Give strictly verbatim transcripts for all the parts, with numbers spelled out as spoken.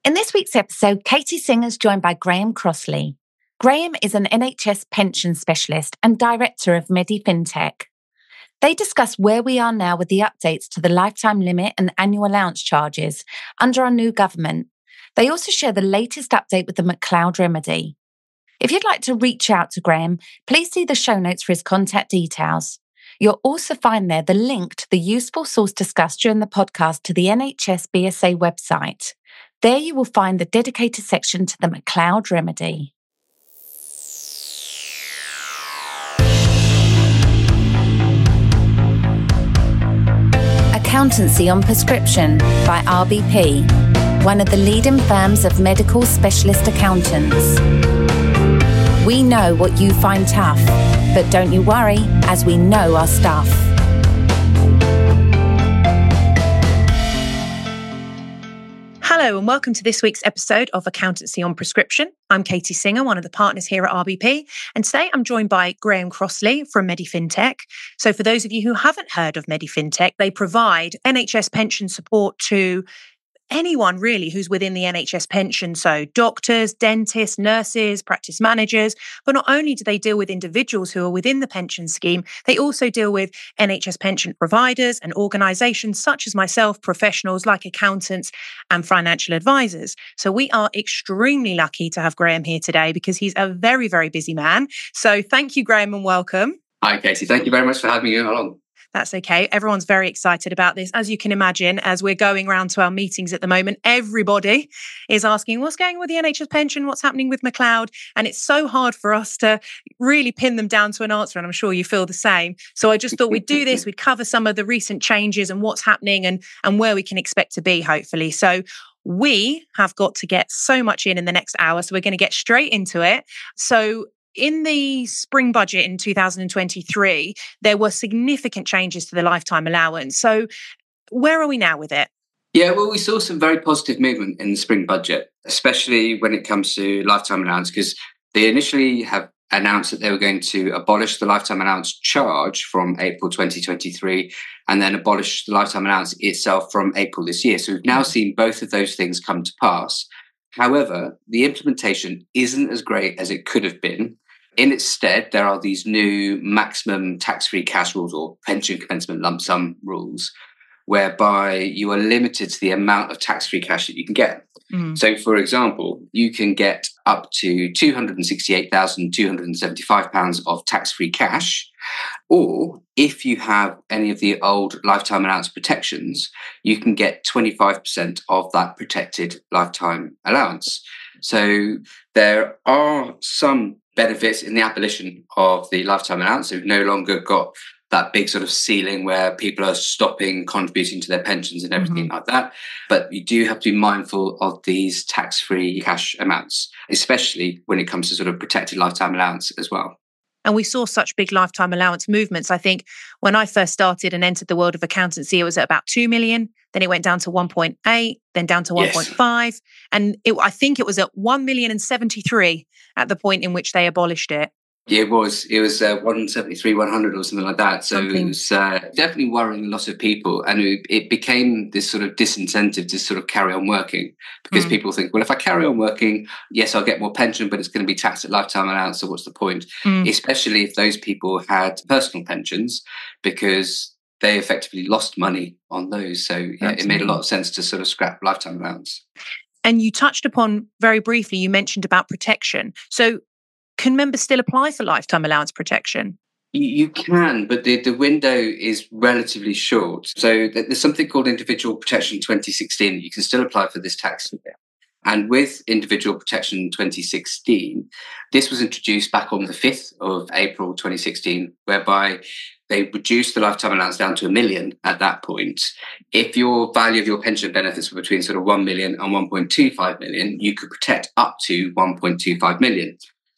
In this week's episode, Katie Singer is joined by Graham Crossley. Graham is an N H S pension specialist and director of MediFintech. They discuss where we are now with the updates to the lifetime limit and annual allowance charges under our new government. They also share the latest update with the McLeod remedy. If you'd like to reach out to Graham, please see the show notes for his contact details. You'll also find there the link to the useful source discussed during the podcast to the N H S B S A website. There you will find the dedicated section to the McLeod remedy. Accountancy on Prescription by R B P, one of the leading firms of medical specialist accountants. We know what you find tough, but don't you worry, as we know our stuff. Hello and welcome to this week's episode of Accountancy on Prescription. I'm Katie Singer, one of the partners here at R B P, and today I'm joined by Graham Crossley from MediFintech. So for those of you who haven't heard of MediFintech, they provide N H S pension support to anyone really who's within the N H S pension. So doctors, dentists, nurses, practice managers. But not only do they deal with individuals who are within the pension scheme, they also deal with N H S pension providers and organisations such as myself, professionals like accountants and financial advisors. So we are extremely lucky to have Graham here today because he's a very, very busy man. So thank you, Graham, and welcome. Hi, Katie. Thank you very much for having me along. That's okay. Everyone's very excited about this. As you can imagine, as we're going around to our meetings at the moment, everybody is asking what's going on with the N H S pension, what's happening with McLeod. And it's so hard for us to really pin them down to an answer. And I'm sure you feel the same. So I just thought we'd do this. We'd cover some of the recent changes and what's happening and, and where we can expect to be, hopefully. So we have got to get so much in in the next hour. So we're going to get straight into it. So in the spring budget in two thousand twenty-three, there were significant changes to the lifetime allowance. So where are we now with it? Yeah, well, we saw some very positive movement in the spring budget, especially when it comes to lifetime allowance, because they initially have announced that they were going to abolish the lifetime allowance charge from April twenty twenty-three and then abolish the lifetime allowance itself from April this year. So we've now seen both of those things come to pass. However, the implementation isn't as great as it could have been. In its stead, there are these new maximum tax-free cash rules or pension commencement lump sum rules, whereby you are limited to the amount of tax-free cash that you can get. Mm. So, for example, you can get up to two hundred sixty-eight thousand two hundred seventy-five pounds of tax-free cash, or if you have any of the old lifetime allowance protections, you can get twenty-five percent of that protected lifetime allowance. So there are some benefits in the abolition of the lifetime allowance. We've no longer got that big sort of ceiling where people are stopping contributing to their pensions and everything mm-hmm. like that. But you do have to be mindful of these tax-free cash amounts, especially when it comes to sort of protected lifetime allowance as well. And we saw such big lifetime allowance movements. I think when I first started and entered the world of accountancy, it was at about two million. Then it went down to one point eight, then down to one point five. Yes. And it, I think it was at one million and seventy-three at the point in which they abolished it. Yeah, it was. It was uh, one seventy-three, one hundred or something like that. So something. It was uh, definitely worrying a lot of people. And it, it became this sort of disincentive to sort of carry on working because mm. people think, well, if I carry on working, yes, I'll get more pension, but it's going to be taxed at lifetime allowance. So what's the point? Mm. Especially if those people had personal pensions because they effectively lost money on those. So yeah, it made a lot of sense to sort of scrap lifetime allowance. And you touched upon very briefly, you mentioned about protection. So can members still apply for lifetime allowance protection? You can, but the, the window is relatively short. So there's something called Individual Protection twenty sixteen that you can still apply for this tax year. And with Individual Protection twenty sixteen, this was introduced back on the fifth of April twenty sixteen, whereby they reduced the lifetime allowance down to a million at that point. If your value of your pension benefits were between sort of one million and one point two five million, you could protect up to one point two five million.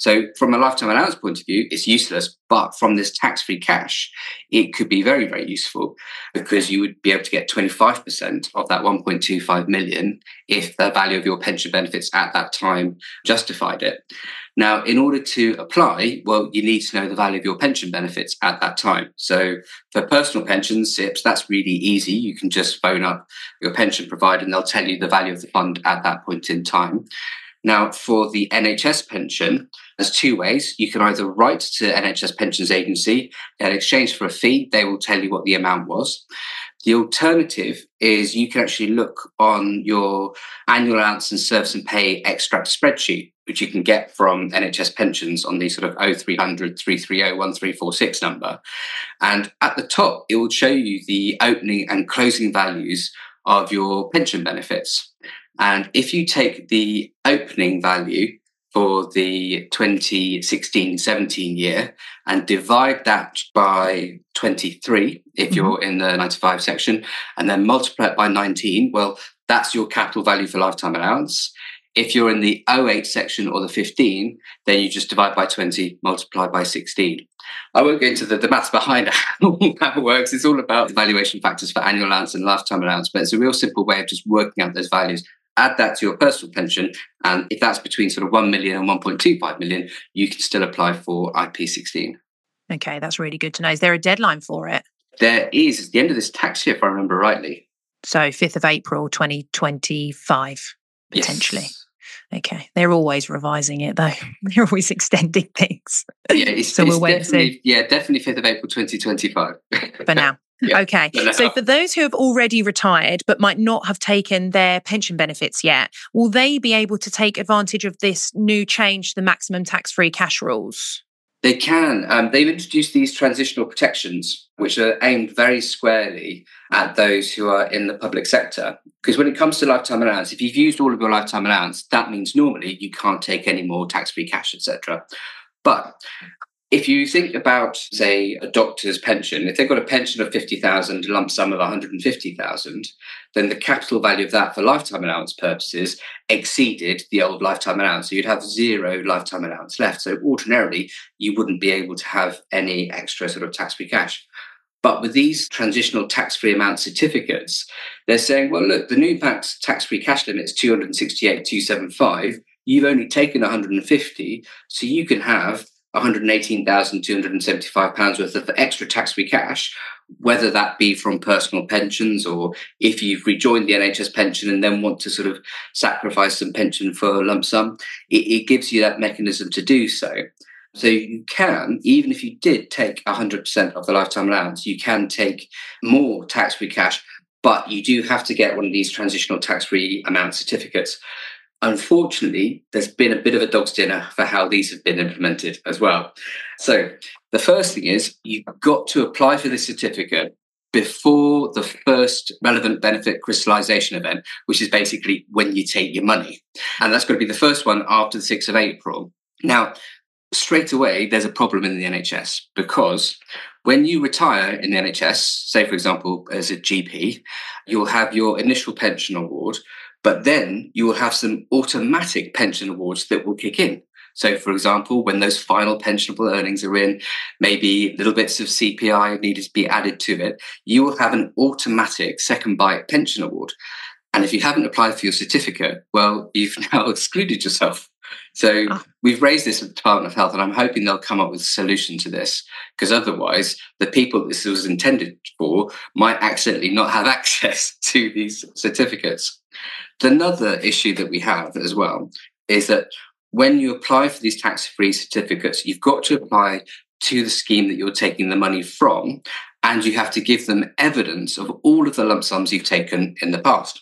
So from a lifetime allowance point of view, it's useless. But from this tax-free cash, it could be very, very useful because you would be able to get twenty-five percent of that one point two five million if the value of your pension benefits at that time justified it. Now, in order to apply, well, you need to know the value of your pension benefits at that time. So for personal pensions, S I Ps, that's really easy. You can just phone up your pension provider and they'll tell you the value of the fund at that point in time. Now, for the N H S pension, there's two ways. You can either write to N H S Pensions Agency, and in exchange for a fee, they will tell you what the amount was. The alternative is you can actually look on your annual allowance and service and pay extract spreadsheet, which you can get from N H S pensions on the sort of oh three hundred, three three oh, one three four six number. And at the top, it will show you the opening and closing values of your pension benefits. And if you take the opening value for the twenty sixteen seventeen year and divide that by twenty-three, if mm-hmm. you're in the ninety-five section, and then multiply it by nineteen, well, that's your capital value for lifetime allowance. If you're in the oh eight section or the fifteen, then you just divide by twenty, multiply by sixteen. I won't go into the, the maths behind how that works. It's all about the valuation factors for annual allowance and lifetime allowance, but it's a real simple way of just working out those values. Add that to your personal pension, and if that's between sort of one million and one point two five million, you can still apply for I P sixteen. Okay, that's really good to know. Is there a deadline for it? There is. It's the end of this tax year, if I remember rightly. So fifth of April, twenty twenty-five, potentially. Yes. Okay. They're always revising it, though. They're always extending things. Yeah, it's, so it's we'll wait and see. Yeah, definitely fifth of April, twenty twenty-five. For now. Yeah, okay. So for those who have already retired but might not have taken their pension benefits yet, will they be able to take advantage of this new change to the maximum tax-free cash rules? They can. Um, they've introduced these transitional protections, which are aimed very squarely at those who are in the public sector. Because when it comes to lifetime allowance, if you've used all of your lifetime allowance, that means normally you can't take any more tax-free cash, et cetera. But if you think about, say, a doctor's pension, if they've got a pension of fifty thousand, a lump sum of one hundred fifty thousand, then the capital value of that for lifetime allowance purposes exceeded the old lifetime allowance. So you'd have zero lifetime allowance left. So ordinarily, you wouldn't be able to have any extra sort of tax-free cash. But with these transitional tax-free amount certificates, they're saying, well, look, the new tax, tax-free cash limit is two hundred sixty-eight thousand two hundred seventy-five. You've only taken one hundred fifty, so you can have one hundred eighteen thousand two hundred seventy-five pounds worth of extra tax-free cash, whether that be from personal pensions or if you've rejoined the N H S pension and then want to sort of sacrifice some pension for a lump sum, it, it gives you that mechanism to do so. So you can, even if you did take one hundred percent of the lifetime allowance, you can take more tax-free cash, but you do have to get one of these transitional tax-free amount certificates. Unfortunately, there's been a bit of a dog's dinner for how these have been implemented as well. So the first thing is you've got to apply for this certificate before the first relevant benefit crystallisation event, which is basically when you take your money. And that's got to be the first one after the sixth of April. Now, straight away, there's a problem in the N H S because when you retire in the N H S, say, for example, as a G P, you'll have your initial pension award, but then you will have some automatic pension awards that will kick in. So, for example, when those final pensionable earnings are in, maybe little bits of C P I needed to be added to it, you will have an automatic second bite pension award. And if you haven't applied for your certificate, well, you've now excluded yourself. So oh. we've raised this with the Department of Health, and I'm hoping they'll come up with a solution to this, because otherwise the people this was intended for might accidentally not have access to these certificates. Another issue that we have as well is that when you apply for these tax-free certificates, you've got to apply to the scheme that you're taking the money from, and you have to give them evidence of all of the lump sums you've taken in the past.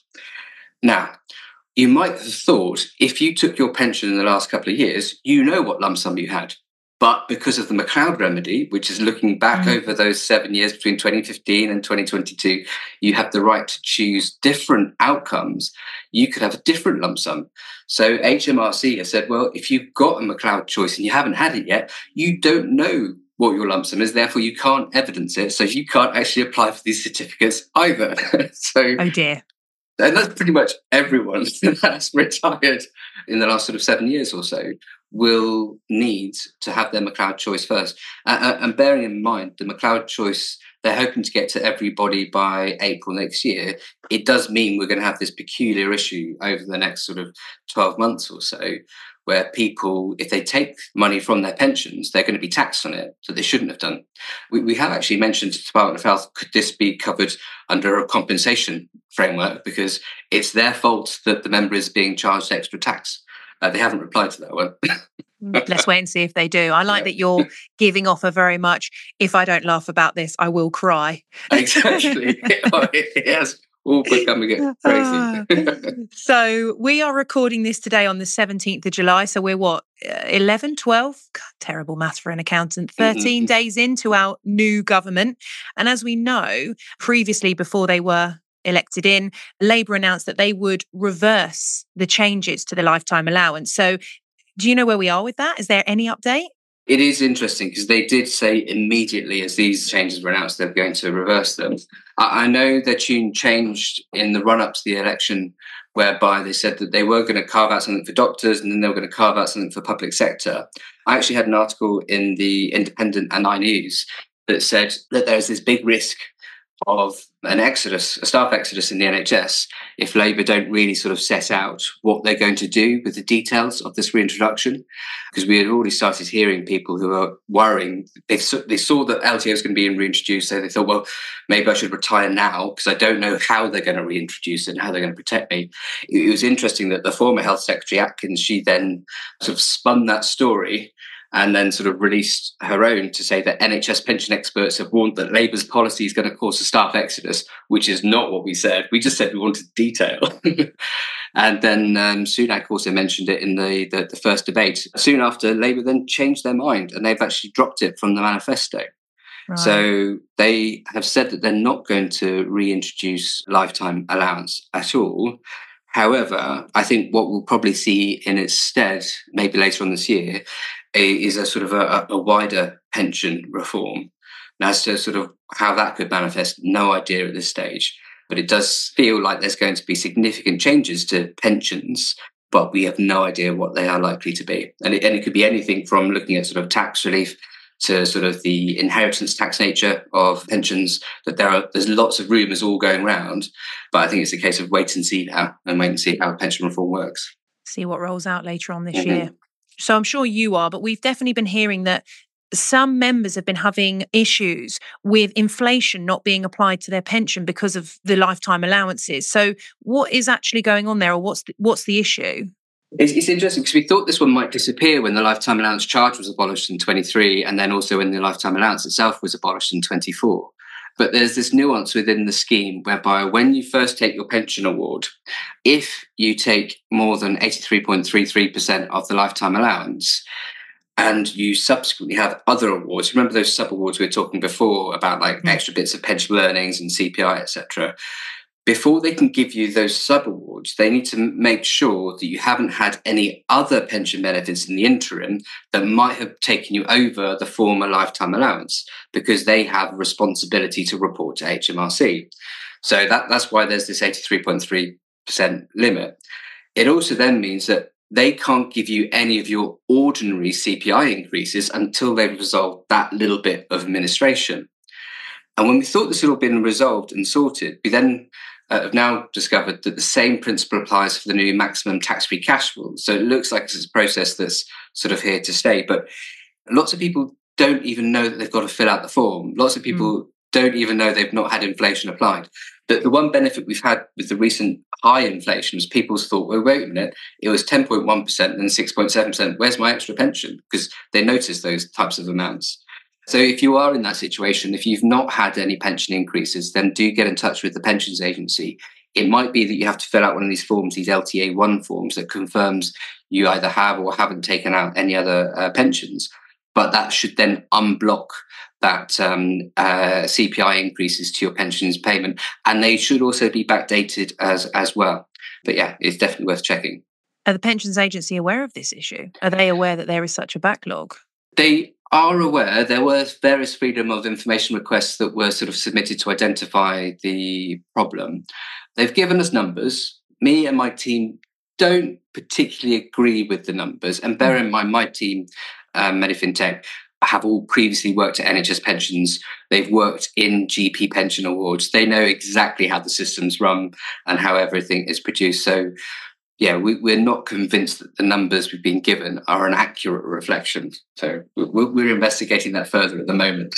Now, you might have thought if you took your pension in the last couple of years, you know what lump sum you had. But because of the McLeod remedy, which is looking back mm. over those seven years between twenty fifteen and twenty twenty-two, you have the right to choose different outcomes. You could have a different lump sum. So H M R C has said, well, if you've got a McLeod choice and you haven't had it yet, you don't know what your lump sum is. Therefore, you can't evidence it. So you can't actually apply for these certificates either. so, oh, dear. And that's pretty much everyone that's retired in the last sort of seven years or so. will need to have their McLeod choice first. Uh, and bearing in mind, the McLeod choice, they're hoping to get to everybody by April next year. It does mean we're going to have this peculiar issue over the next sort of twelve months or so, where people, if they take money from their pensions, they're going to be taxed on it, so they shouldn't have done. We, we have actually mentioned to the Department of Health, could this be covered under a compensation framework? Because it's their fault that the member is being charged extra tax. Uh, they haven't replied to that one. Let's wait and see if they do. I like yeah. that you're giving off a very much, if I don't laugh about this, I will cry. Exactly. It has all become again crazy. So we are recording this today on the seventeenth of July. So we're what, eleven, twelve? God, terrible maths for an accountant. thirteen mm-hmm. days into our new government. And as we know, previously, before they were elected in, Labour announced that they would reverse the changes to the lifetime allowance. So do you know where we are with that? Is there any update? It is interesting because they did say immediately as these changes were announced, they're going to reverse them. I know their tune changed in the run-up to the election, whereby they said that they were going to carve out something for doctors and then they were going to carve out something for public sector. I actually had an article in the Independent and iNews that said that there's this big risk of an exodus, a staff exodus in the N H S, if Labour don't really sort of set out what they're going to do with the details of this reintroduction. Because we had already started hearing people who are worrying. They, they saw that L T O was going to be reintroduced, so they thought, well, maybe I should retire now because I don't know how they're going to reintroduce it and how they're going to protect me. It was interesting that the former Health Secretary, Atkins, she then sort of spun that story and then sort of released her own to say that N H S pension experts have warned that Labour's policy is going to cause a staff exodus, which is not what we said. We just said we wanted detail. And then um, Sunak also mentioned it in the, the, the first debate. Soon after, Labour then changed their mind and they've actually dropped it from the manifesto. Right. So they have said that they're not going to reintroduce lifetime allowance at all. However, I think what we'll probably see in its stead, maybe later on this year, is a sort of a, a wider pension reform. And as to sort of how that could manifest, no idea at this stage. But it does feel like there's going to be significant changes to pensions, but we have no idea what they are likely to be. And it, and it could be anything from looking at sort of tax relief to sort of the inheritance tax nature of pensions, that there are, there's lots of rumours all going around. But I think it's a case of wait and see now and wait and see how pension reform works. See what rolls out later on this mm-hmm. year. So I'm sure you are, but we've definitely been hearing that some members have been having issues with inflation not being applied to their pension because of the lifetime allowances. So what is actually going on there, or what's the, what's the issue? It's, it's interesting because we thought this one might disappear when the lifetime allowance charge was abolished in twenty-three, and then also when the lifetime allowance itself was abolished in twenty-four. But there's this nuance within the scheme whereby when you first take your pension award, if you take more than eighty-three point three three percent of the lifetime allowance and you subsequently have other awards, remember those sub-awards we were talking before about like mm. extra bits of pension earnings and C P I, et cetera. Before they can give you those sub-awards, they need to make sure that you haven't had any other pension benefits in the interim that might have taken you over the former lifetime allowance, because they have a responsibility to report to H M R C. So that, that's why there's this eighty-three point three percent limit. It also then means that they can't give you any of your ordinary C P I increases until they've resolved that little bit of administration. And when we thought this had all been resolved and sorted, we then uh, have now discovered that the same principle applies for the new maximum tax-free cash rule. So it looks like it's a process that's sort of here to stay. But lots of people don't even know that they've got to fill out the form. Lots of people mm. don't even know they've not had inflation applied. The, the one benefit we've had with the recent high inflation was people's thought, well, wait a minute, it was ten point one percent and six point seven percent. Where's my extra pension? Because they notice those types of amounts. So if you are in that situation, if you've not had any pension increases, then do get in touch with the pensions agency. It might be that you have to fill out one of these forms, these L T A one forms that confirms you either have or haven't taken out any other uh, pensions. But that should then unblock that um, uh, C P I increases to your pensions payment. And they should also be backdated as, as well. But yeah, it's definitely worth checking. Are the pensions agency aware of this issue? Are they aware that there is such a backlog? They are aware. There were various freedom of information requests that were sort of submitted to identify the problem. They've given us numbers. Me and my team don't particularly agree with the numbers. And bear in mind, my team, um, MediFintech, have all previously worked at N H S pensions. They've worked in G P pension awards. They know exactly how the systems run and how everything is produced. So, yeah, we, we're not convinced that the numbers we've been given are an accurate reflection. So we're, we're investigating that further at the moment.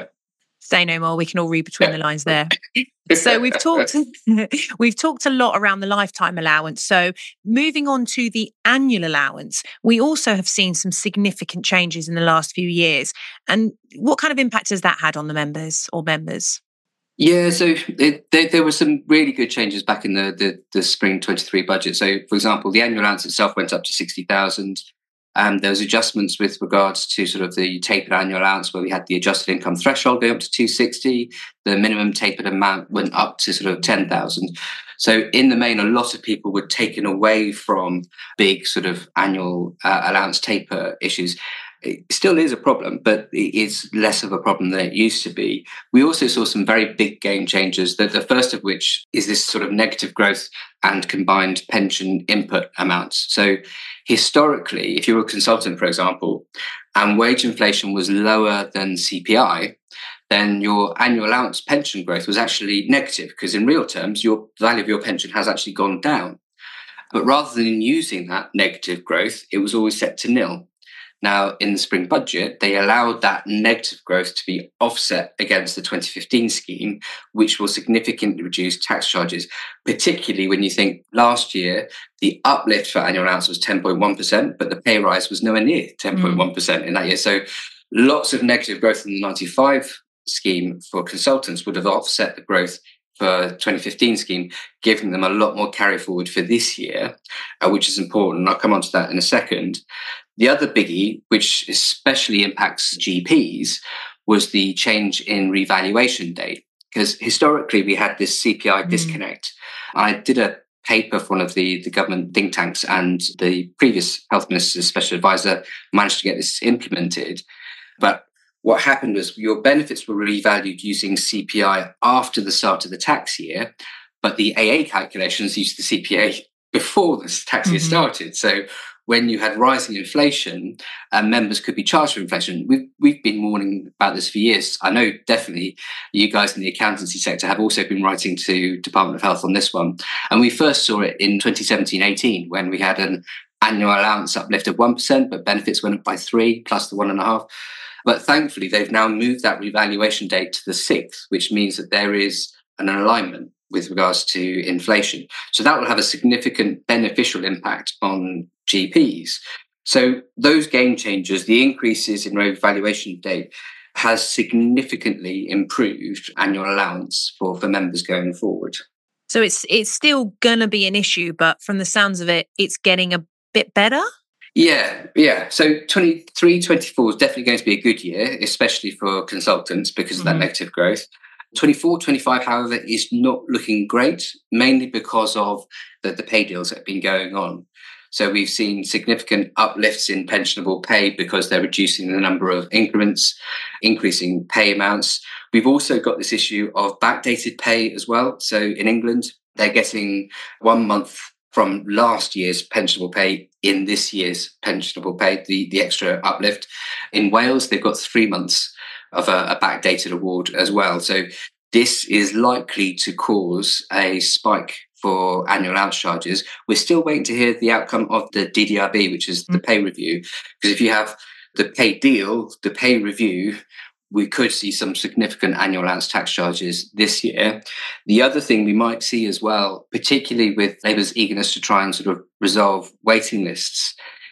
Say no more. We can all read between the lines there. So we've talked we've talked a lot around the lifetime allowance. So moving on to the annual allowance, we also have seen some significant changes in the last few years. And what kind of impact has that had on the members or members? Yeah, so it, there, there were some really good changes back in the, the, the spring twenty-three budget. So, for example, the annual allowance itself went up to sixty thousand. Um, there was adjustments with regards to sort of the tapered annual allowance, where we had the adjusted income threshold going up to two hundred sixty. The minimum tapered amount went up to sort of ten thousand. So in the main, a lot of people were taken away from big sort of annual uh, allowance taper issues. It still is a problem, but it is less of a problem than it used to be. We also saw some very big game changers, the, the first of which is this sort of negative growth and combined pension input amounts. So historically, if you were a consultant, for example, and wage inflation was lower than C P I, then your annual allowance pension growth was actually negative, because in real terms, your value of your pension has actually gone down. But rather than using that negative growth, it was always set to nil. Now, in the spring budget, they allowed that negative growth to be offset against the twenty fifteen scheme, which will significantly reduce tax charges, particularly when you think last year, the uplift for annual allowance was ten point one percent, but the pay rise was nowhere near ten point one percent mm. in that year. So lots of negative growth in the ninety-five scheme for consultants would have offset the growth for twenty fifteen scheme, giving them a lot more carry forward for this year, uh, which is important. I'll come on to that in a second. The other biggie, which especially impacts G Ps, was the change in revaluation date. Because historically, we had this C P I mm. disconnect. I did a paper for one of the, the government think tanks, and the previous health minister's special advisor managed to get this implemented. But what happened was your benefits were revalued using C P I after the start of the tax year, but the A A calculations used the C P I before the tax year mm-hmm. started. So when you had rising inflation, uh, members could be charged for inflation. We've, we've been warning about this for years. I know definitely you guys in the accountancy sector have also been writing to Department of Health on this one. And we first saw it in twenty seventeen eighteen, when we had an annual allowance uplift of one percent, but benefits went up by three plus the one and a half. But thankfully, they've now moved that revaluation date to the sixth, which means that there is an alignment with regards to inflation. So that will have a significant beneficial impact on G Ps. So those game changers, the increases in revaluation date, has significantly improved annual allowance for, for members going forward. So it's it's still going to be an issue, but from the sounds of it, it's getting a bit better? Yeah, yeah. So twenty-three twenty-four is definitely going to be a good year, especially for consultants because of that mm-hmm. negative growth. twenty-four twenty-five, however, is not looking great, mainly because of the, the pay deals that have been going on. So we've seen significant uplifts in pensionable pay because they're reducing the number of increments, increasing pay amounts. We've also got this issue of backdated pay as well. So in England, they're getting one month from last year's pensionable pay in this year's pensionable pay, the, the extra uplift. In Wales, they've got three months of a, a backdated award as well. So this is likely to cause a spike for annual allowance charges. We're still waiting to hear the outcome of the D D R B, which is the pay review. Because if you have the pay deal, the pay review, we could see some significant annual allowance tax charges this year. The other thing we might see as well, particularly with Labour's eagerness to try and sort of resolve waiting lists,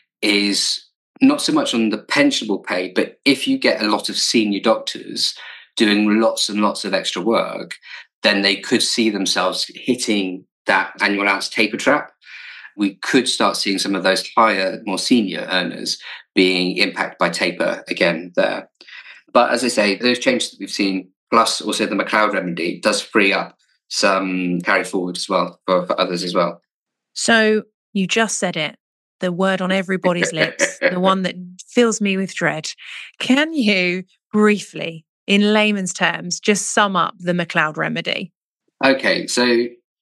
is not so much on the pensionable pay, but if you get a lot of senior doctors doing lots and lots of extra work, then they could see themselves hitting that annual allowance taper trap. We could start seeing some of those higher, more senior earners being impacted by taper again there. But as I say, those changes that we've seen, plus also the McLeod remedy, does free up some carry forward as well for, for others as well. So you just said it, the word on everybody's lips, the one that fills me with dread. Can you briefly, in layman's terms, just sum up the McLeod remedy? Okay, so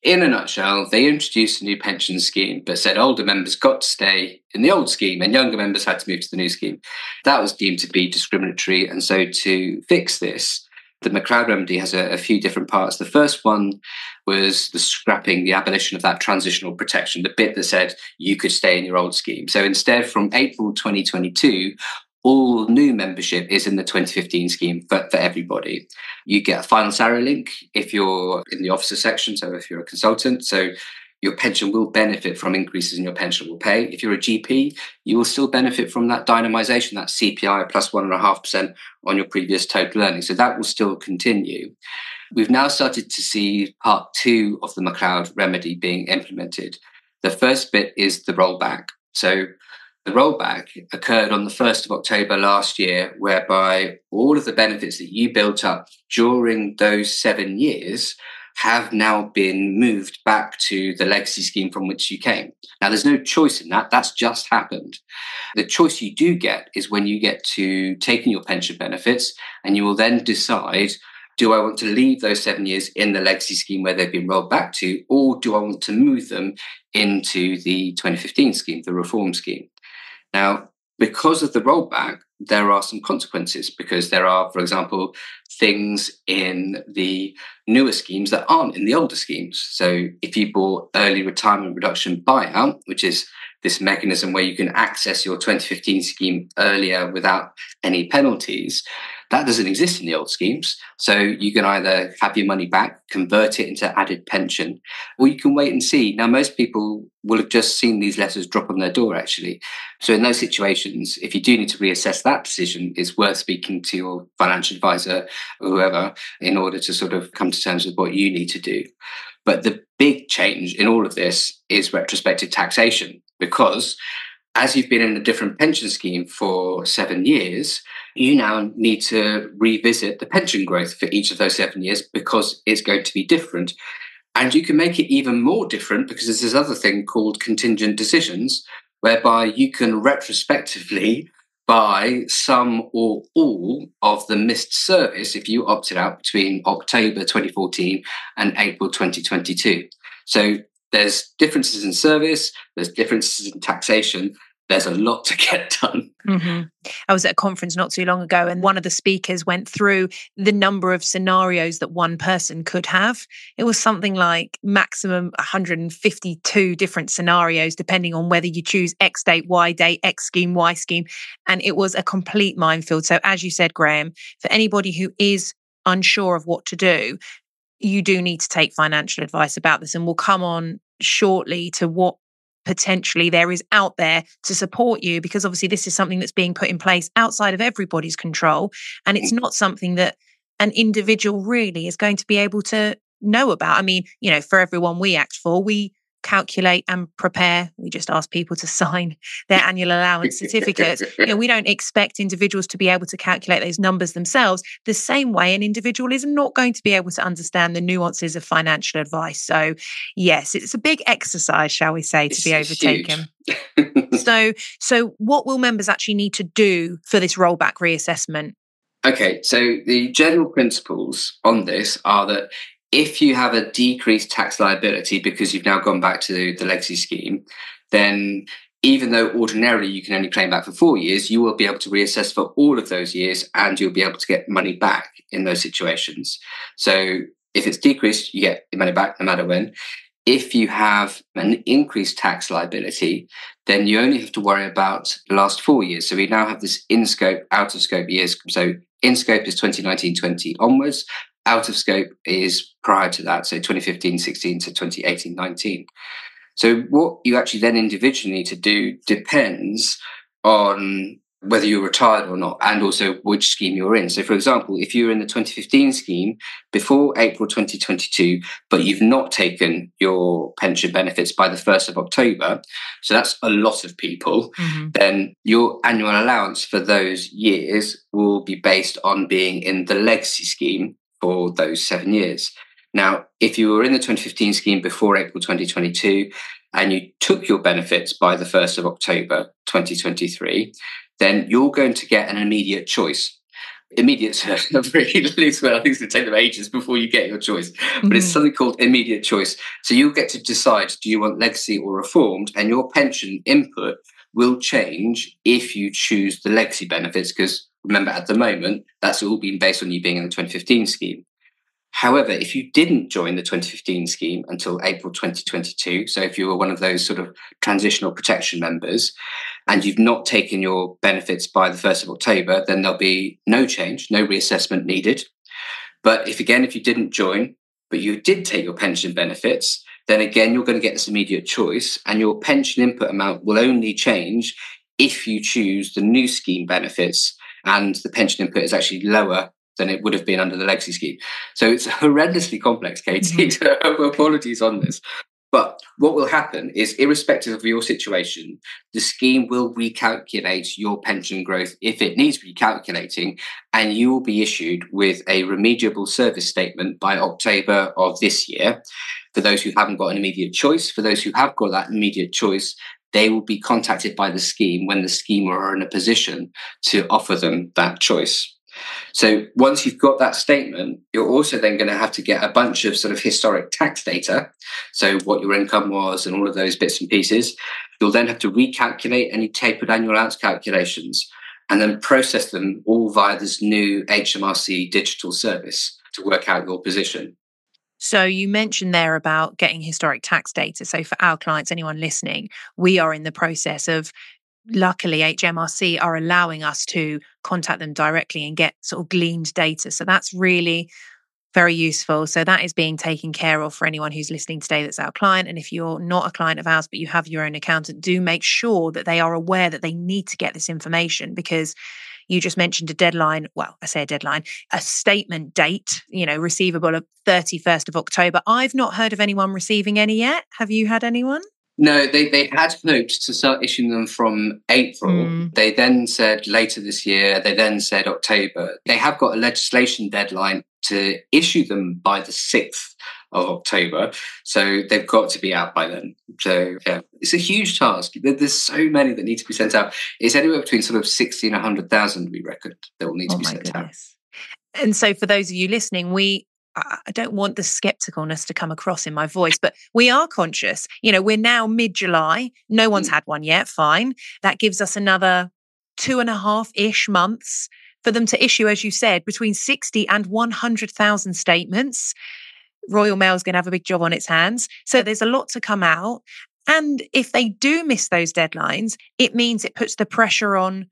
in a nutshell, they introduced a new pension scheme, but said older members got to stay in the old scheme and younger members had to move to the new scheme. That was deemed to be discriminatory. And so to fix this, the McLeod remedy has a, a few different parts. The first one was the scrapping, the abolition of that transitional protection, the bit that said you could stay in your old scheme. So instead, from April twenty twenty-two, all new membership is in the twenty fifteen scheme for, for everybody. You get a final salary link if you're in the officer section, so if you're a consultant. So your pension will benefit from increases in your pensionable pay. If you're a G P, you will still benefit from that dynamisation, that C P I plus one point five percent on your previous total earnings. So that will still continue. We've now started to see part two of the McLeod remedy being implemented. The first bit is the rollback. So the rollback occurred on the first of October last year, whereby all of the benefits that you built up during those seven years have now been moved back to the legacy scheme from which you came. Now, there's no choice in that. That's just happened. The choice you do get is when you get to taking your pension benefits, and you will then decide, do I want to leave those seven years in the legacy scheme where they've been rolled back to, or do I want to move them into the twenty fifteen scheme, the reform scheme? Now, because of the rollback, there are some consequences, because there are, for example, things in the newer schemes that aren't in the older schemes. So if you bought early retirement reduction buyout, which is this mechanism where you can access your twenty fifteen scheme earlier without any penalties, that doesn't exist in the old schemes. So you can either have your money back, convert it into added pension, or you can wait and see. Now, most people will have just seen these letters drop on their door, actually. So in those situations, if you do need to reassess that decision, it's worth speaking to your financial advisor or whoever in order to sort of come to terms with what you need to do. But the big change in all of this is retrospective taxation, because as you've been in a different pension scheme for seven years, you now need to revisit the pension growth for each of those seven years because it's going to be different. And you can make it even more different because there's this other thing called contingent decisions, whereby you can retrospectively buy some or all of the missed service if you opted out between October twenty fourteen and April twenty twenty-two. So there's differences in service, there's differences in taxation. There's a lot to get done. Mm-hmm. I was at a conference not too long ago, and one of the speakers went through the number of scenarios that one person could have. It was something like maximum one hundred fifty-two different scenarios, depending on whether you choose X date, Y date, X scheme, Y scheme. And it was a complete minefield. So as you said, Graham, for anybody who is unsure of what to do, you do need to take financial advice about this. And we'll come on shortly to what potentially there is out there to support you, because obviously this is something that's being put in place outside of everybody's control, and it's not something that an individual really is going to be able to know about. I mean, you know, for everyone we act for, we calculate and prepare. We just ask people to sign their annual allowance certificates. You know, we don't expect individuals to be able to calculate those numbers themselves. The same way, an individual is not going to be able to understand the nuances of financial advice. So, yes, it's a big exercise, shall we say, to it's, be overtaken. so, so what will members actually need to do for this rollback reassessment? Okay, so the general principles on this are that if you have a decreased tax liability because you've now gone back to the legacy scheme, then even though ordinarily you can only claim back for four years, you will be able to reassess for all of those years and you'll be able to get money back in those situations. So if it's decreased, you get your money back no matter when. If you have an increased tax liability, then you only have to worry about the last four years. So we now have this in-scope, out-of-scope years. So in-scope is twenty nineteen twenty onwards. Out of scope is prior to that, so twenty fifteen sixteen to twenty eighteen nineteen. So what you actually then individually need to do depends on whether you're retired or not, and also which scheme you're in. So for example, if you're in the twenty fifteen scheme before April twenty twenty-two, but you've not taken your pension benefits by the first of October, so that's a lot of people, mm-hmm. then your annual allowance for those years will be based on being in the legacy scheme for those seven years. Now, if you were in the twenty fifteen scheme before April twenty twenty-two and you took your benefits by the first of October twenty twenty-three, then you're going to get an immediate choice. Immediate very little. I think it's going to take them ages before you get your choice. Mm-hmm. But it's something called immediate choice. So you'll get to decide, do you want legacy or reformed? And your pension input will change if you choose the legacy benefits, because remember, at the moment, that's all been based on you being in the twenty fifteen scheme. However, if you didn't join the twenty fifteen scheme until April twenty twenty-two, so if you were one of those sort of transitional protection members and you've not taken your benefits by the first of October, then there'll be no change, no reassessment needed. But if again, if you didn't join, but you did take your pension benefits, then again, you're going to get this immediate choice, and your pension input amount will only change if you choose the new scheme benefits and the pension input is actually lower than it would have been under the legacy scheme. So it's horrendously complex, Katie. Mm-hmm. So apologies on this. But what will happen is, irrespective of your situation, the scheme will recalculate your pension growth if it needs recalculating, and you will be issued with a remediable service statement by October of this year. For those who haven't got an immediate choice, for those who have got that immediate choice, they will be contacted by the scheme when the scheme are in a position to offer them that choice. So once you've got that statement, you're also then going to have to get a bunch of sort of historic tax data. So what your income was and all of those bits and pieces. You'll then have to recalculate any tapered annual allowance calculations and then process them all via this new H M R C digital service to work out your position. So you mentioned there about getting historic tax data. So for our clients, anyone listening, we are in the process of, luckily, H M R C are allowing us to contact them directly and get sort of gleaned data. So that's really very useful. So that is being taken care of for anyone who's listening today that's our client. And if you're not a client of ours, but you have your own accountant, do make sure that they are aware that they need to get this information, because you just mentioned a deadline. Well, I say a deadline, a statement date, you know, receivable of thirty-first of October. I've not heard of anyone receiving any yet. Have you had anyone? No, they, they had hoped to start issuing them from April. Mm. They then said later this year. They then said October. They have got a legislation deadline to issue them by the sixth of October. So they've got to be out by then. So yeah, it's a huge task. There's so many that need to be sent out. It's anywhere between sort of sixty and one hundred thousand, we reckon, that will need to oh be sent goodness. out. And so for those of you listening, we I don't want the skepticalness to come across in my voice, but we are conscious. You know, we're now mid-July. No one's had one yet. Fine. That gives us another two and a half-ish months for them to issue, as you said, between sixty and one hundred thousand statements. Royal Mail's going to have a big job on its hands. So there's a lot to come out. And if they do miss those deadlines, it means it puts the pressure on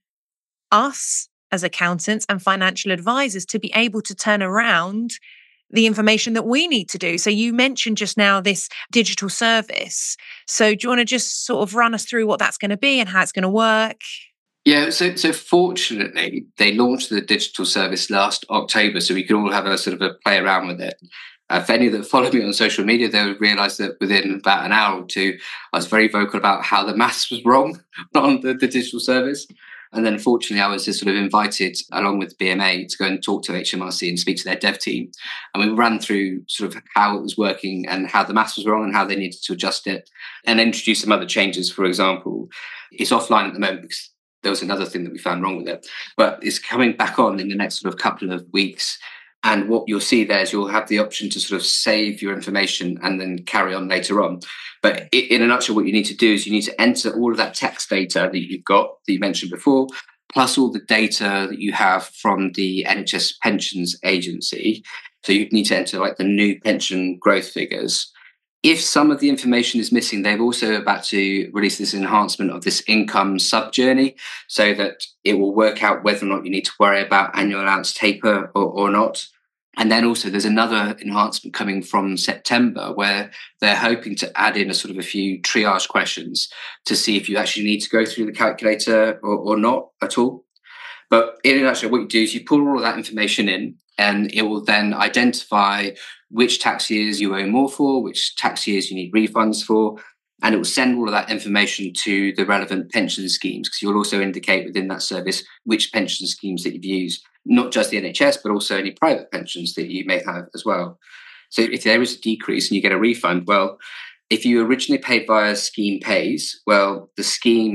us as accountants and financial advisors to be able to turn around the information that we need to do. So you mentioned just now this digital service. So do you want to just sort of run us through what that's going to be and how it's going to work? Yeah, so so fortunately, they launched the digital service last October, so we could all have a sort of a play around with it. Uh, for any that follow me on social media, they would realise that within about an hour or two, I was very vocal about how the maths was wrong on the, the digital service. And then fortunately, I was just sort of invited along with B M A to go and talk to H M R C and speak to their dev team. And we ran through sort of how it was working and how the maths was wrong and how they needed to adjust it, and introduce some other changes. For example, it's offline at the moment because there was another thing that we found wrong with it, but it's coming back on in the next sort of couple of weeks. And what you'll see there is you'll have the option to sort of save your information and then carry on later on. But in a nutshell, what you need to do is you need to enter all of that text data that you've got, that you mentioned before, plus all the data that you have from the N H S Pensions Agency. So you need to enter like the new pension growth figures. If some of the information is missing, they're also about to release this enhancement of this income sub-journey so that it will work out whether or not you need to worry about annual allowance taper or, or not. And then also there's another enhancement coming from September where they're hoping to add in a sort of a few triage questions to see if you actually need to go through the calculator or, or not at all. But in a nutshell, what you do is you pull all of that information in, and it will then identify which tax years you owe more for, which tax years you need refunds for, and it will send all of that information to the relevant pension schemes, because you'll also indicate within that service which pension schemes that you've used, not just the N H S, but also any private pensions that you may have as well. So if there is a decrease and you get a refund, well, if you originally paid via Scheme Pays, well, the scheme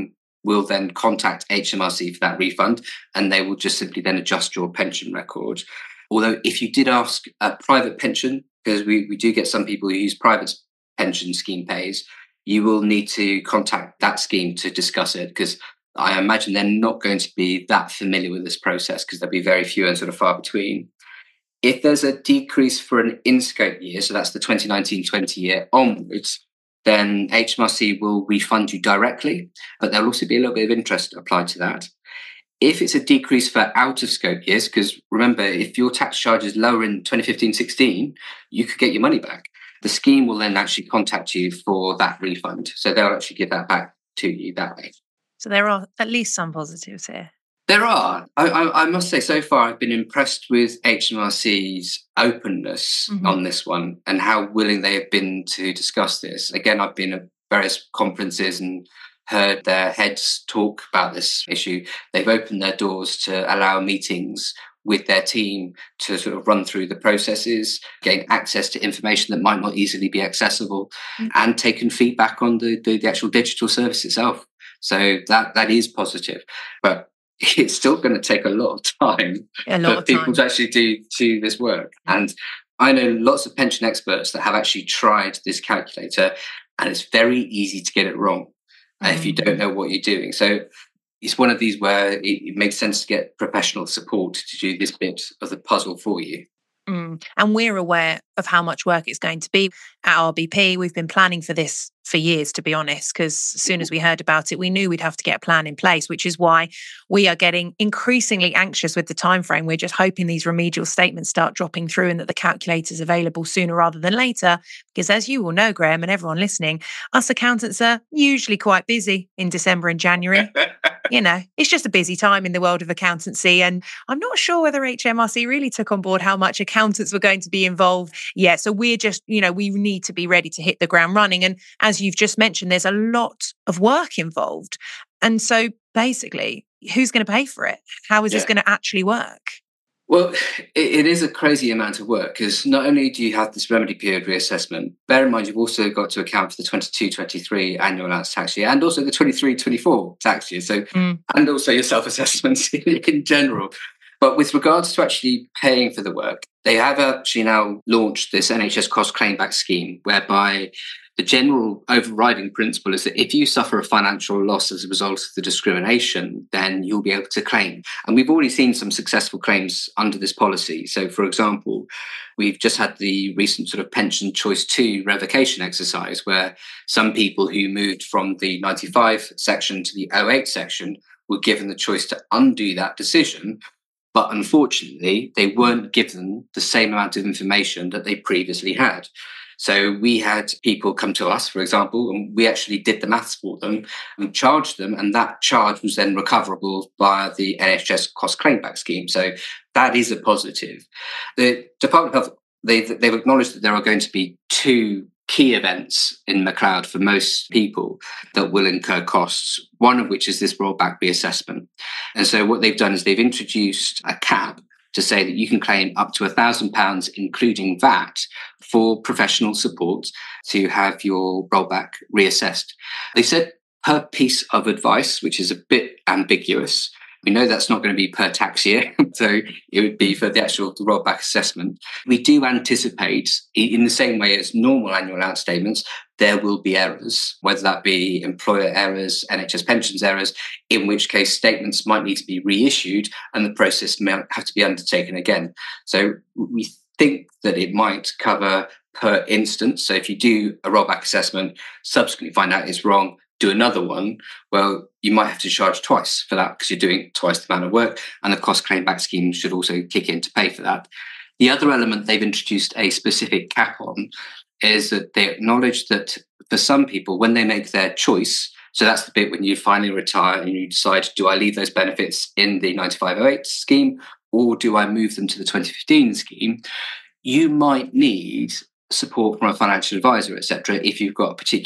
will then contact H M R C for that refund, and they will just simply then adjust your pension record. Although if you did ask a private pension, because we, we do get some people who use private pension scheme pays, you will need to contact that scheme to discuss it, because I imagine they're not going to be that familiar with this process, because there'll be very few and sort of far between. If there's a decrease for an in-scope year, so that's the twenty nineteen twenty year onwards, then H M R C will refund you directly, but there'll also be a little bit of interest applied to that. If it's a decrease for out-of-scope years, because remember, if your tax charge is lower in twenty fifteen sixteen, you could get your money back. The scheme will then actually contact you for that refund. So they'll actually give that back to you that way. So there are at least some positives here. There are. I, I, I must say, so far, I've been impressed with H M R C's openness mm-hmm. on this one and how willing they have been to discuss this. Again, I've been at various conferences and heard their heads talk about this issue. They've opened their doors to allow meetings with their team to sort of run through the processes, gain access to information that might not easily be accessible, mm-hmm. and taken feedback on the, the, the actual digital service itself. So that that is positive. But it's still going to take a lot of time a lot for of people time. to actually do, do this work. And I know lots of pension experts that have actually tried this calculator, and it's very easy to get it wrong mm. if you don't know what you're doing. So it's one of these where it, it makes sense to get professional support to do this bit of the puzzle for you. Mm. And we're aware of how much work it's going to be at R B P. We've been planning for this for years, to be honest, because as soon as we heard about it, we knew we'd have to get a plan in place, which is why we are getting increasingly anxious with the time frame. We're just hoping these remedial statements start dropping through and that the calculator is available sooner rather than later. Because as you will know, Graham, and everyone listening, us accountants are usually quite busy in December and January. You know, it's just a busy time in the world of accountancy. And I'm not sure whether H M R C really took on board how much accountants were going to be involved. Yeah, so we're just, you know, we need to be ready to hit the ground running. And as you've just mentioned, there's a lot of work involved. And so basically, who's going to pay for it? How is yeah. this going to actually work? Well, it, it is a crazy amount of work, because not only do you have this remedy period reassessment, bear in mind you've also got to account for the twenty-two twenty-three annual allowance tax year and also the twenty-three twenty-four tax year. So, mm. and also your self-assessments in general. But with regards to actually paying for the work, they have actually now launched this N H S cost claim back scheme, whereby the general overriding principle is that if you suffer a financial loss as a result of the discrimination, then you'll be able to claim. And we've already seen some successful claims under this policy. So, for example, we've just had the recent sort of pension choice two revocation exercise, where some people who moved from the ninety-five section to the oh eight section were given the choice to undo that decision. But unfortunately, they weren't given the same amount of information that they previously had. So we had people come to us, for example, and we actually did the maths for them and charged them. And that charge was then recoverable via the N H S cost claimback scheme. So that is a positive. The Department of Health, they've, they've acknowledged that there are going to be two key events in McCloud for most people that will incur costs, one of which is this rollback reassessment. And so what they've done is they've introduced a cap to say that you can claim up to one thousand pounds, including V A T, for professional support to have your rollback reassessed. They said per piece of advice, which is a bit ambiguous. We know that's not going to be per tax year, so it would be for the actual rollback assessment. We do anticipate, in the same way as normal annual allowance statements, there will be errors, whether that be employer errors, N H S pensions errors, in which case statements might need to be reissued and the process may have to be undertaken again. So we think that it might cover per instance. So if you do a rollback assessment, subsequently find out it's wrong, do another one, well, you might have to charge twice for that because you're doing twice the amount of work, and the cost claim back scheme should also kick in to pay for that. The other element they've introduced a specific cap on is that they acknowledge that for some people, when they make their choice, so that's the bit when you finally retire and you decide, do I leave those benefits in the ninety-five oh eight scheme or do I move them to the twenty fifteen scheme? You might need support from a financial advisor, et cetera, if you've got a particularly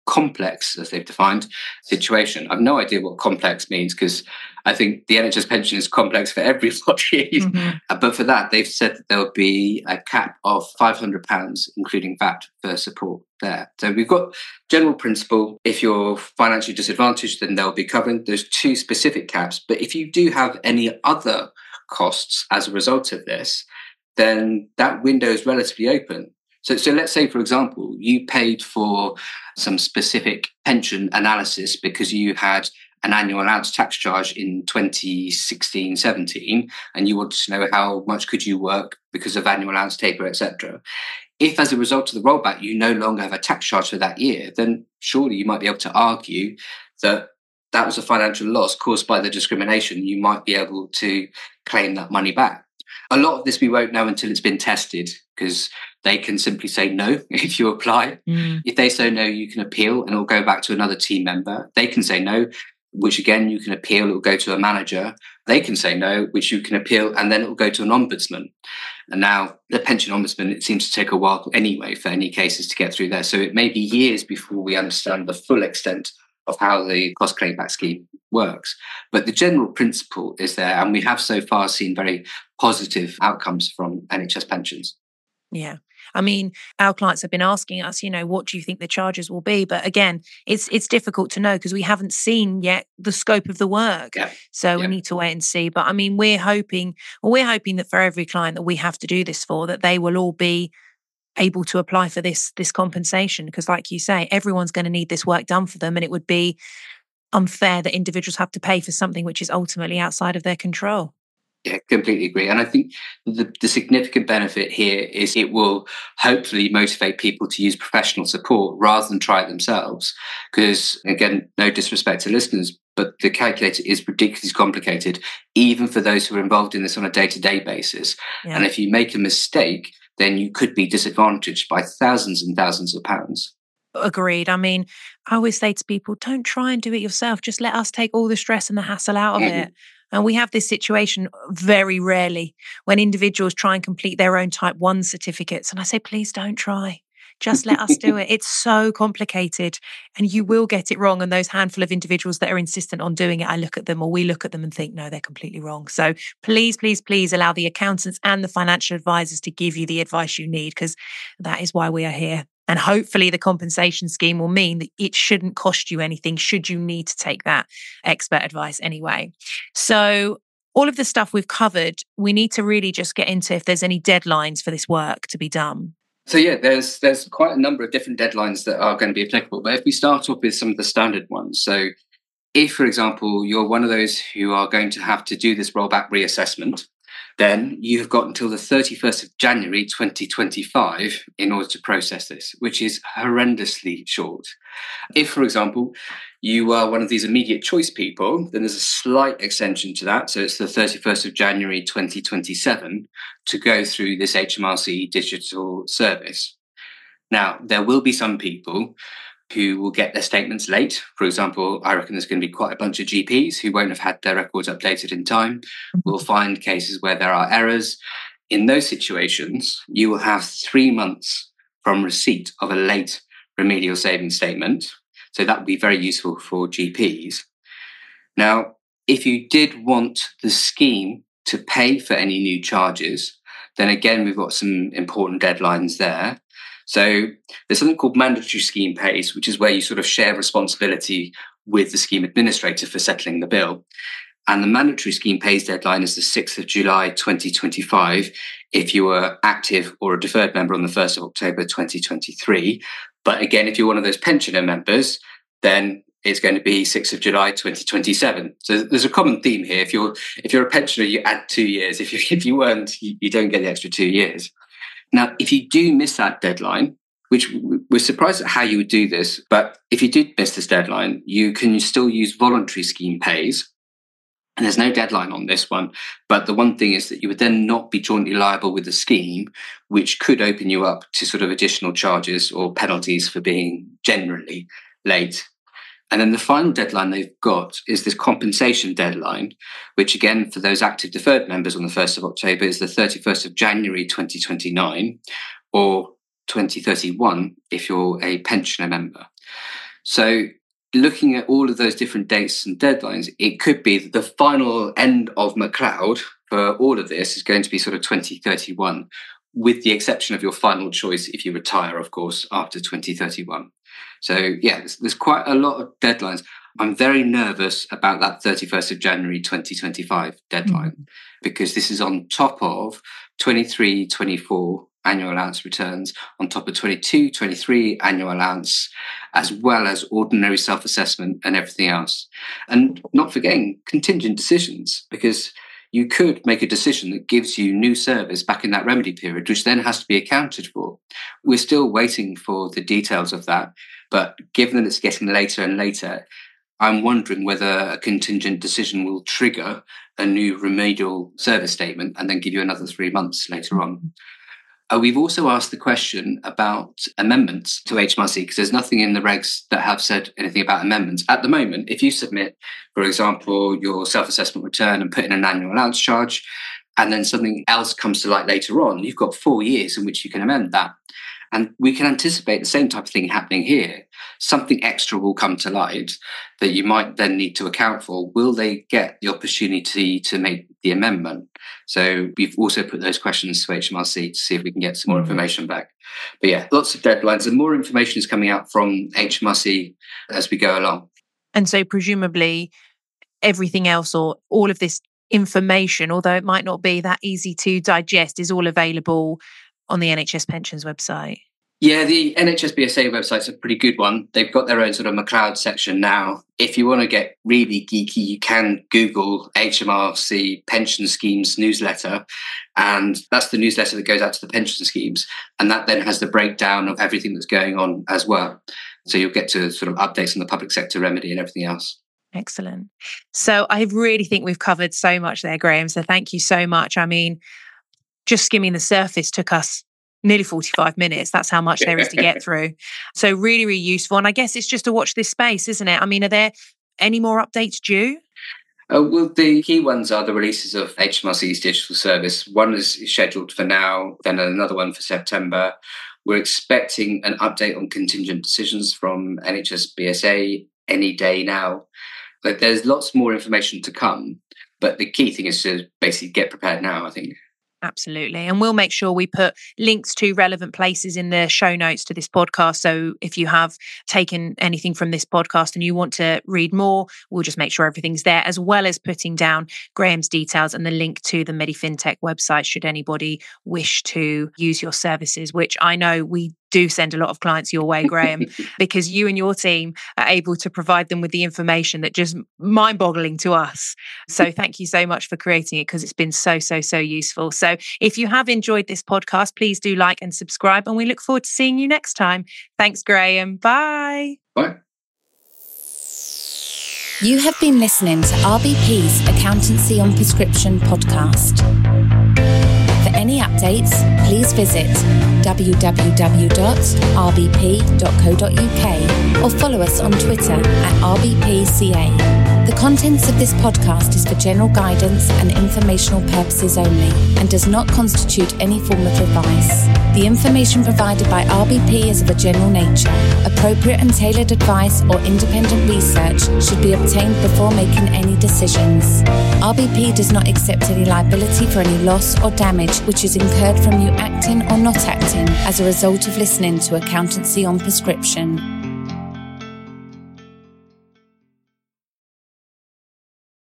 complex, as they've defined, situation. I've no idea what complex means because I think the N H S pension is complex for everybody. Mm-hmm. But for that, they've said that there'll be a cap of five hundred pounds, including V A T, for support there. So we've got general principle. If you're financially disadvantaged, then they'll be covered. There's two specific caps. But if you do have any other costs as a result of this, then that window is relatively open. So, so let's say, for example, you paid for some specific pension analysis because you had an annual allowance tax charge in twenty sixteen seventeen, and you wanted to know how much could you work because of annual allowance taper, et cetera. If, as a result of the rollback, you no longer have a tax charge for that year, then surely you might be able to argue that that was a financial loss caused by the discrimination. You might be able to claim that money back. A lot of this we won't know until it's been tested, because they can simply say no if you apply. Mm. If they say no, you can appeal and it'll go back to another team member. They can say no, which again, you can appeal. It'll go to a manager. They can say no, which you can appeal, and then it will go to an ombudsman. And now the pension ombudsman, it seems to take a while anyway for any cases to get through there. So it may be years before we understand the full extent of how the cost claim back scheme works. But the general principle is there, and we have so far seen very positive outcomes from N H S pensions. Yeah. I mean, our clients have been asking us, you know, what do you think the charges will be? But again, it's it's difficult to know because we haven't seen yet the scope of the work. Yeah. So yeah. we need to wait and see. But I mean, we're hoping, well, we're hoping that for every client that we have to do this for, that they will all be able to apply for this, this compensation. Because like you say, everyone's going to need this work done for them. And it would be unfair that individuals have to pay for something which is ultimately outside of their control. Yeah, completely agree. And I think the, the significant benefit here is it will hopefully motivate people to use professional support rather than try it themselves. Because, again, no disrespect to listeners, but the calculator is ridiculously complicated, even for those who are involved in this on a day-to-day basis. Yeah. And if you make a mistake, then you could be disadvantaged by thousands and thousands of pounds. Agreed. I mean, I always say to people, don't try and do it yourself. Just let us take all the stress and the hassle out of mm-hmm. it. And we have this situation very rarely when individuals try and complete their own type one certificates. And I say, please don't try. Just let us do it. It's so complicated and you will get it wrong. And those handful of individuals that are insistent on doing it, I look at them or we look at them and think, no, they're completely wrong. So please, please, please allow the accountants and the financial advisors to give you the advice you need, because that is why we are here. And hopefully the compensation scheme will mean that it shouldn't cost you anything should you need to take that expert advice anyway. So all of the stuff we've covered, we need to really just get into if there's any deadlines for this work to be done. So yeah, there's there's quite a number of different deadlines that are going to be applicable. But if we start off with some of the standard ones. So if, for example, you're one of those who are going to have to do this rollback reassessment, then you've got until the thirty-first of January twenty twenty-five in order to process this, which is horrendously short. If, for example, you are one of these immediate choice people, then there's a slight extension to that. So it's the thirty-first of January twenty twenty-seven to go through this H M R C digital service. Now, there will be some people who will get their statements late. For example, I reckon there's going to be quite a bunch of G Ps who won't have had their records updated in time. We'll find cases where there are errors. In those situations, you will have three months from receipt of a late remedial savings statement. So that would be very useful for G Ps. Now, if you did want the scheme to pay for any new charges, then again, we've got some important deadlines there. So there's something called mandatory scheme pays, which is where you sort of share responsibility with the scheme administrator for settling the bill. And the mandatory scheme pays deadline is the sixth of July twenty twenty-five if you were active or a deferred member on the first of October twenty twenty-three. But again, if you're one of those pensioner members, then it's going to be sixth of July twenty twenty-seven. So there's a common theme here. If you're if you're a pensioner, you add two years. If you if you weren't, you, you don't get the extra two years. Now, if you do miss that deadline, which we're surprised at how you would do this, but if you did miss this deadline, you can still use voluntary scheme pays. And there's no deadline on this one. But the one thing is that you would then not be jointly liable with the scheme, which could open you up to sort of additional charges or penalties for being generally late. And then the final deadline they've got is this compensation deadline, which again, for those active deferred members on the first of October is the thirty-first of January twenty twenty-nine or twenty thirty-one if you're a pensioner member. So looking at all of those different dates and deadlines, it could be that the final end of McCloud for all of this is going to be sort of twenty thirty-one, with the exception of your final choice if you retire, of course, after twenty thirty-one. So yeah, there's, there's quite a lot of deadlines. I'm very nervous about that thirty-first of January twenty twenty-five deadline, mm-hmm. because this is on top of twenty-three twenty-four annual allowance returns, on top of twenty-two twenty-three annual allowance, as well as ordinary self-assessment and everything else. And not forgetting contingent decisions, because you could make a decision that gives you new service back in that remedy period, which then has to be accounted for. We're still waiting for the details of that, but given that it's getting later and later, I'm wondering whether a contingent decision will trigger a new remedial service statement and then give you another three months later on. Uh, we've also asked the question about amendments to H M R C, because there's nothing in the regs that have said anything about amendments. At the moment, if you submit, for example, your self-assessment return and put in an annual allowance charge, and then something else comes to light later on, you've got four years in which you can amend that. And we can anticipate the same type of thing happening here. Something extra will come to light that you might then need to account for. Will they get the opportunity to make the amendment? So we've also put those questions to H M R C to see if we can get some more information back. But yeah, lots of deadlines, and more information is coming out from H M R C as we go along. And so presumably everything else, or all of this information, although it might not be that easy to digest, is all available on the N H S Pensions website. Yeah, the N H S B S A website's a pretty good one. They've got their own sort of McCloud section now. If you want to get really geeky, you can Google H M R C Pension Schemes newsletter. And that's the newsletter that goes out to the pension schemes. And that then has the breakdown of everything that's going on as well. So you'll get to sort of updates on the public sector remedy and everything else. Excellent. So I really think we've covered so much there, Graham. So thank you so much. I mean, just skimming the surface took us nearly forty-five minutes. That's how much there is to get through. So really, really useful. And I guess it's just to watch this space, isn't it? I mean, are there any more updates due? Uh, well, the key ones are the releases of H M R C's digital service. One is scheduled for now, then another one for September. We're expecting an update on contingent decisions from N H S B S A any day now. But there's lots more information to come. But the key thing is to basically get prepared now, I think. Absolutely. And we'll make sure we put links to relevant places in the show notes to this podcast. So if you have taken anything from this podcast and you want to read more, we'll just make sure everything's there, as well as putting down Graham's details and the link to the MediFintech website should anybody wish to use your services, which I know we do send a lot of clients your way, Graham, because you and your team are able to provide them with the information that just mind-boggling to us. So thank you so much for creating it, because it's been so, so, so useful. So if you have enjoyed this podcast, please do like and subscribe, and we look forward to seeing you next time. Thanks, Graham. Bye. Bye. You have been listening to R B P's Accountancy on Prescription podcast. For any updates, please visit w w w dot r b p dot co dot u k or follow us on Twitter at R B P C A. The contents of this podcast is for general guidance and informational purposes only and does not constitute any form of advice. The information provided by R B P is of a general nature. Appropriate and tailored advice or independent research should be obtained before making any decisions. R B P does not accept any liability for any loss or damage which is incurred from you acting or not acting as a result of listening to Accountancy on Prescription.